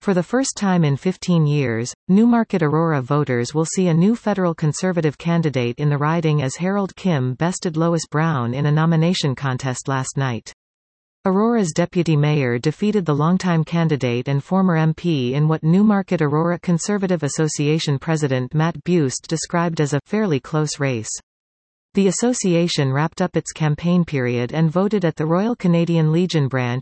For the first time in 15 years, Newmarket Aurora voters will see a new federal Conservative candidate in the riding as Harold Kim bested Lois Brown in a nomination contest last night. Aurora's deputy mayor defeated the longtime candidate and former MP in what Newmarket Aurora Conservative Association president Matt Buist described as a fairly close race. The association wrapped up its campaign period and voted at the Royal Canadian Legion Branch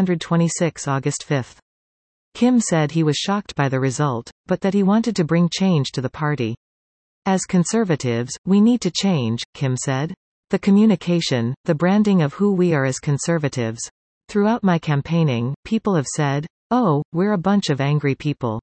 426 August 5. Kim said he was shocked by the result, but that he wanted to bring change to the party. As Conservatives, we need to change, Kim said. The communication, the branding of who we are as Conservatives. Throughout my campaigning, people have said, "Oh, we're a bunch of angry people."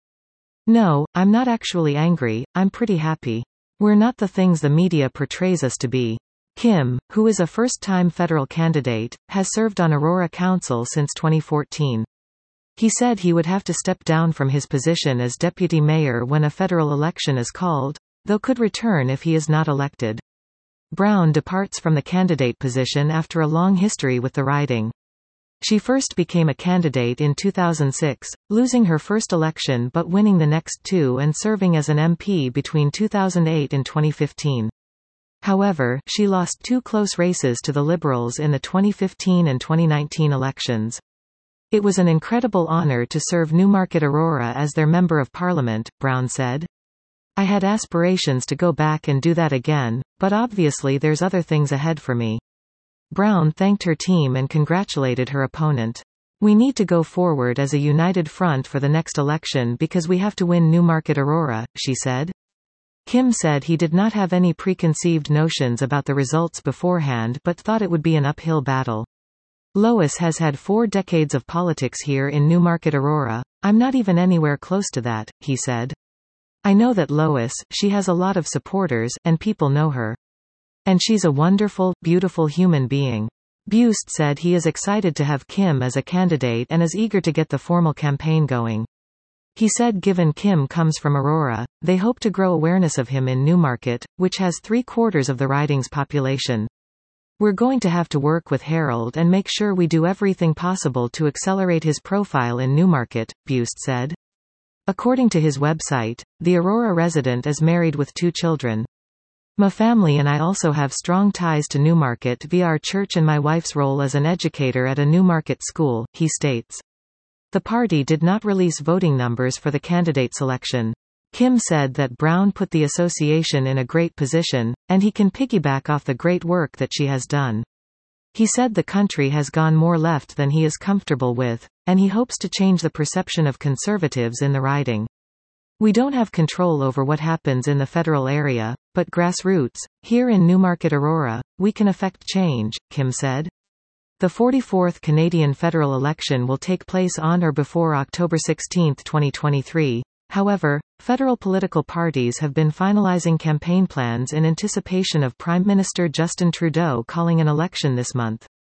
No, I'm not actually angry, I'm pretty happy. We're not the things the media portrays us to be. Kim, who is a first-time federal candidate, has served on Aurora Council since 2014. He said he would have to step down from his position as deputy mayor when a federal election is called, though could return if he is not elected. Brown departs from the candidate position after a long history with the riding. She first became a candidate in 2006, losing her first election but winning the next two and serving as an MP between 2008 and 2015. However, she lost two close races to the Liberals in the 2015 and 2019 elections. It was an incredible honor to serve Newmarket Aurora as their Member of Parliament, Brown said. I had aspirations to go back and do that again, but obviously there's other things ahead for me. Brown thanked her team and congratulated her opponent. We need to go forward as a united front for the next election because we have to win Newmarket Aurora, she said. Kim said he did not have any preconceived notions about the results beforehand but thought it would be an uphill battle. Lois has had 4 decades of politics here in Newmarket Aurora. I'm not even anywhere close to that, he said. I know that Lois, she has a lot of supporters, and people know her. And she's a wonderful, beautiful human being. Buist said he is excited to have Kim as a candidate and is eager to get the formal campaign going. He said given Kim comes from Aurora, they hope to grow awareness of him in Newmarket, which has 3/4 of the riding's population. We're going to have to work with Harold and make sure we do everything possible to accelerate his profile in Newmarket, Buist said. According to his website, the Aurora resident is married with 2 children. My family and I also have strong ties to Newmarket via our church and my wife's role as an educator at a Newmarket school, he states. The party did not release voting numbers for the candidate selection. Kim said that Brown put the association in a great position, and he can piggyback off the great work that she has done. He said the country has gone more left than he is comfortable with, and he hopes to change the perception of Conservatives in the riding. We don't have control over what happens in the federal area, but grassroots, here in Newmarket Aurora, we can affect change, Kim said. The 44th Canadian federal election will take place on or before October 16, 2023. However, federal political parties have been finalizing campaign plans in anticipation of Prime Minister Justin Trudeau calling an election this month.